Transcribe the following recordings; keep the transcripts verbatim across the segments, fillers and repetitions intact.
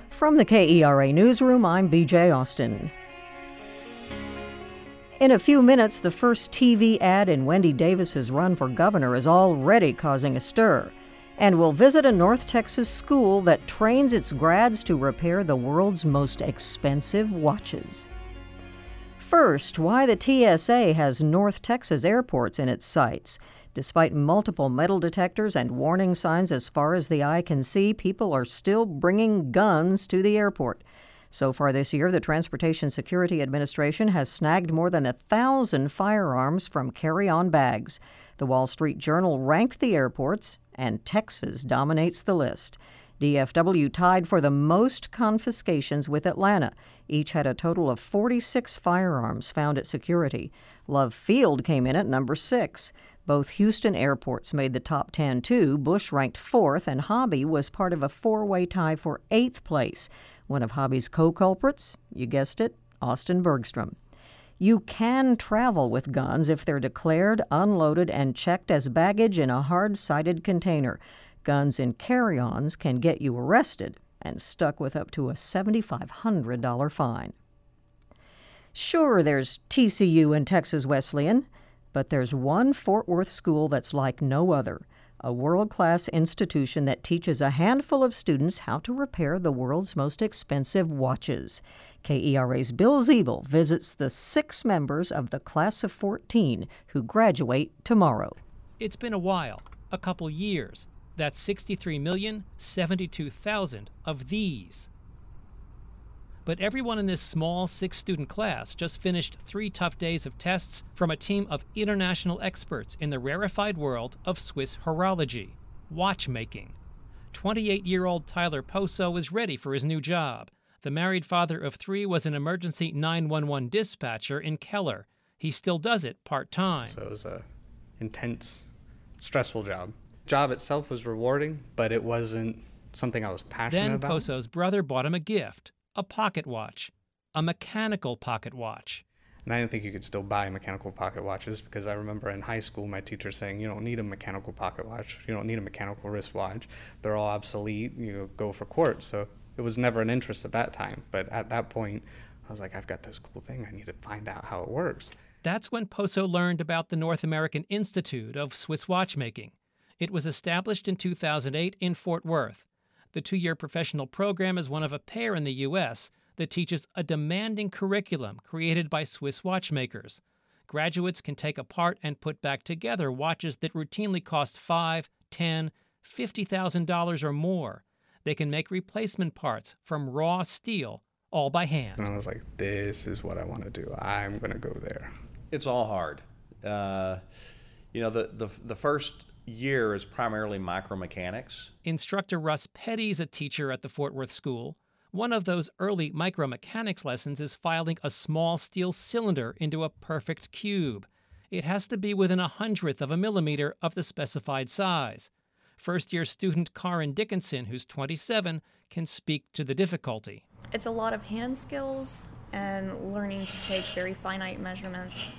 From the K E R A Newsroom, I'm B J Austin. In a few minutes, the first T V ad in Wendy Davis's run for governor is already causing a stir. And we'll visit a North Texas school that trains its grads to repair the world's most expensive watches. First, why the T S A has North Texas airports in its sights. Despite multiple metal detectors and warning signs as far as the eye can see, people are still bringing guns to the airport. So far this year, the Transportation Security Administration has snagged more than a thousand firearms from carry-on bags. The Wall Street Journal ranked the airports, and Texas dominates the list. D F W tied for the most confiscations with Atlanta. Each had a total of forty-six firearms found at security. Love Field came in at number six. Both Houston airports made the top ten, too. Bush ranked fourth, and Hobby was part of a four-way tie for eighth place. One of Hobby's co-culprits, you guessed it, Austin Bergstrom. You can travel with guns if they're declared, unloaded, and checked as baggage in a hard-sided container. Guns in carry-ons can get you arrested and stuck with up to a seven thousand five hundred dollars fine. Sure, there's T C U and Texas Wesleyan, but there's one Fort Worth school that's like no other, a world-class institution that teaches a handful of students how to repair the world's most expensive watches. K E R A's Bill Ziebel visits the six members of the class of fourteen who graduate tomorrow. It's been a while, a couple years. That's sixty-three million seventy-two thousand of these. But everyone in this small six-student class just finished three tough days of tests from a team of international experts in the rarefied world of Swiss horology, watchmaking. twenty-eight-year-old Tyler Poso is ready for his new job. The married father of three was an emergency nine one one dispatcher in Keller. He still does it part-time. So it was a intense, stressful job. Job itself was rewarding, but it wasn't something I was passionate then about. Then Poso's brother bought him a gift. A pocket watch, a mechanical pocket watch. And I didn't think you could still buy mechanical pocket watches because I remember in high school my teacher saying, you don't need a mechanical pocket watch, you don't need a mechanical wristwatch, they're all obsolete, you go for quartz. So it was never an interest at that time. But at that point, I was like, I've got this cool thing, I need to find out how it works. That's when Poso learned about the North American Institute of Swiss Watchmaking. It was established in two thousand eight in Fort Worth. The two-year professional program is one of a pair in the U S that teaches a demanding curriculum created by Swiss watchmakers. Graduates can take apart and put back together watches that routinely cost five thousand dollars, ten thousand dollars, fifty thousand dollars or more. They can make replacement parts from raw steel, all by hand. And I was like, this is what I want to do. I'm going to go there. It's all hard. Uh, you know, the, the, the first year is primarily micromechanics. Instructor Russ Petty is a teacher at the Fort Worth School. One of those early micromechanics lessons is filing a small steel cylinder into a perfect cube. It has to be within a hundredth of a millimeter of the specified size. First-year student Karin Dickinson, who's twenty-seven, can speak to the difficulty. It's a lot of hand skills and learning to take very finite measurements.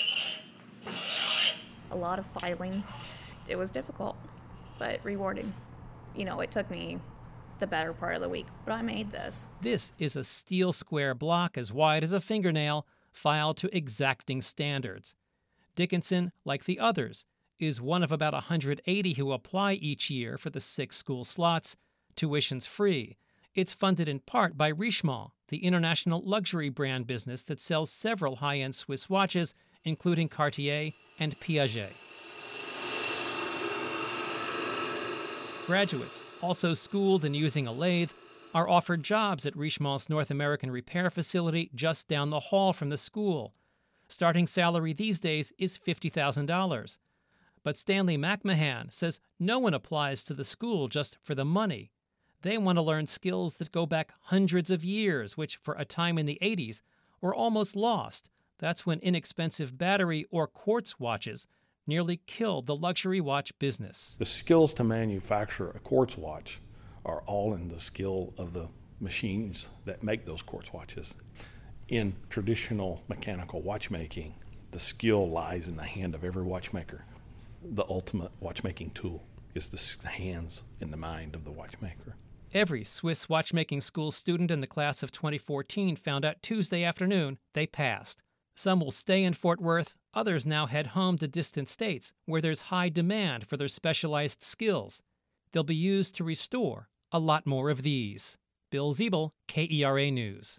A lot of filing. It was difficult, but rewarding. You know, it took me the better part of the week, but I made this. This is a steel square block as wide as a fingernail, filed to exacting standards. Dickinson, like the others, is one of about one hundred eighty who apply each year for the six school slots. Tuition's free. It's funded in part by Richemont, the international luxury brand business that sells several high-end Swiss watches, including Cartier and Piaget. Graduates, also schooled in using a lathe, are offered jobs at Richemont's North American repair facility just down the hall from the school. Starting salary these days is fifty thousand dollars. But Stanley McMahon says no one applies to the school just for the money. They want to learn skills that go back hundreds of years, which for a time in the eighties were almost lost. That's when inexpensive battery or quartz watches nearly killed the luxury watch business. The skills to manufacture a quartz watch are all in the skill of the machines that make those quartz watches. In traditional mechanical watchmaking, the skill lies in the hand of every watchmaker. The ultimate watchmaking tool is the hands and the mind of the watchmaker. Every Swiss watchmaking school student in the class of twenty fourteen found out Tuesday afternoon they passed. Some will stay in Fort Worth, others now head home to distant states where there's high demand for their specialized skills. They'll be used to restore a lot more of these. Bill Ziebel, K E R A News.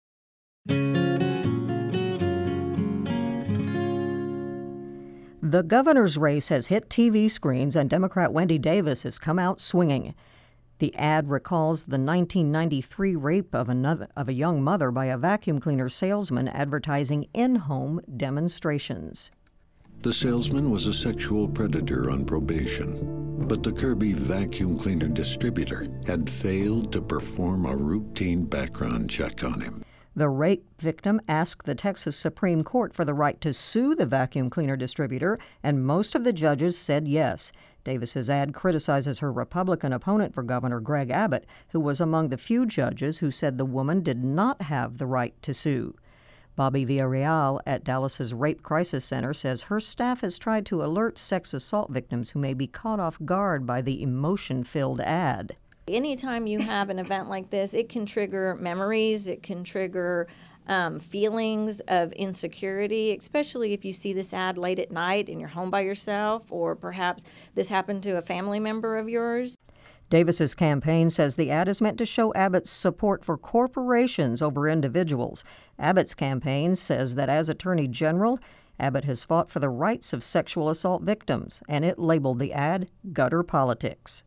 The governor's race has hit T V screens, and Democrat Wendy Davis has come out swinging. The ad recalls the nineteen ninety-three rape of, another, of a young mother by a vacuum cleaner salesman advertising in-home demonstrations. The salesman was a sexual predator on probation, but the Kirby vacuum cleaner distributor had failed to perform a routine background check on him. The rape victim asked the Texas Supreme Court for the right to sue the vacuum cleaner distributor, and most of the judges said yes. Davis's ad criticizes her Republican opponent for governor, Greg Abbott, who was among the few judges who said the woman did not have the right to sue. Bobby Villarreal at Dallas's Rape Crisis Center says her staff has tried to alert sex assault victims who may be caught off guard by the emotion-filled ad. Anytime you have an event like this, it can trigger memories, it can trigger um, feelings of insecurity, especially if you see this ad late at night and you're home by yourself, or perhaps this happened to a family member of yours. Davis's campaign says the ad is meant to show Abbott's support for corporations over individuals. Abbott's campaign says that as Attorney General, Abbott has fought for the rights of sexual assault victims, and it labeled the ad gutter politics.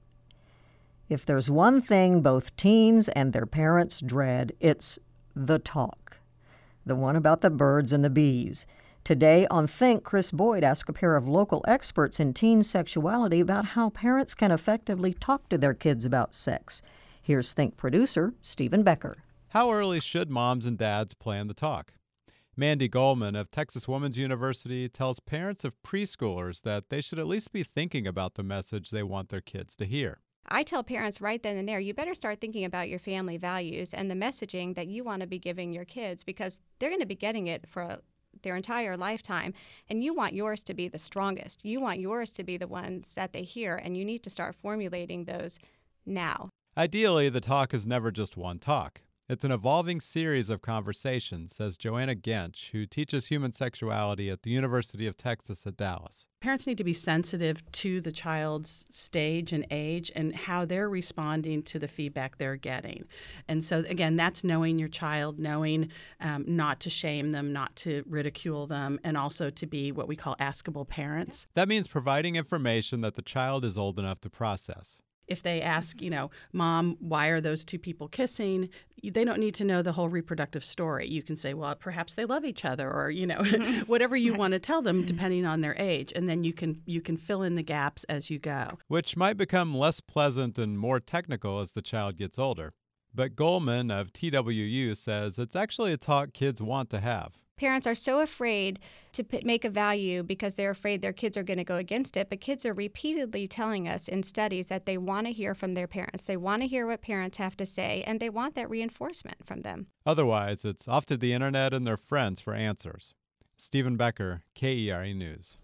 If there's one thing both teens and their parents dread, it's the talk. The one about the birds and the bees. Today on Think, Chris Boyd asked a pair of local experts in teen sexuality about how parents can effectively talk to their kids about sex. Here's Think producer Stephen Becker. How early should moms and dads plan the talk? Mandy Goldman of Texas Women's University tells parents of preschoolers that they should at least be thinking about the message they want their kids to hear. I tell parents right then and there, you better start thinking about your family values and the messaging that you want to be giving your kids, because they're going to be getting it for a, their entire lifetime, and you want yours to be the strongest. You want yours to be the ones that they hear, and you need to start formulating those now. Ideally, the talk is never just one talk. It's an evolving series of conversations, says Joanna Gensch, who teaches human sexuality at the University of Texas at Dallas. Parents need to be sensitive to the child's stage and age and how they're responding to the feedback they're getting. And so, again, that's knowing your child, knowing um, not to shame them, not to ridicule them, and also to be what we call askable parents. That means providing information that the child is old enough to process. If they ask, you know, Mom, why are those two people kissing? They don't need to know the whole reproductive story. You can say, well, perhaps they love each other, or, you know, whatever you want to tell them depending on their age. And then you can you can fill in the gaps as you go. Which might become less pleasant and more technical as the child gets older. But Goldman of T W U says it's actually a talk kids want to have. Parents are so afraid to p- make a value because they're afraid their kids are going to go against it, but kids are repeatedly telling us in studies that they want to hear from their parents. They want to hear what parents have to say, and they want that reinforcement from them. Otherwise, it's off to the internet and their friends for answers. Stephen Becker, K E R A News.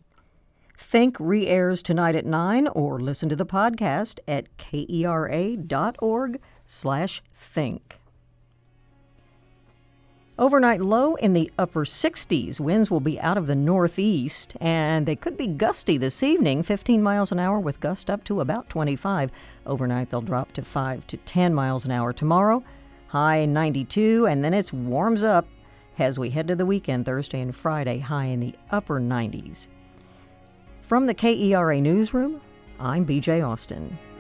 Think re-airs tonight at nine, or listen to the podcast at kera.org slash think. Overnight low in the upper sixties. Winds will be out of the northeast, and they could be gusty this evening, fifteen miles an hour with gusts up to about twenty-five. Overnight, they'll drop to five to ten miles an hour tomorrow. High ninety-two, and then it warms up as we head to the weekend, Thursday and Friday, high in the upper nineties. From the K E R A Newsroom, I'm B J Austin.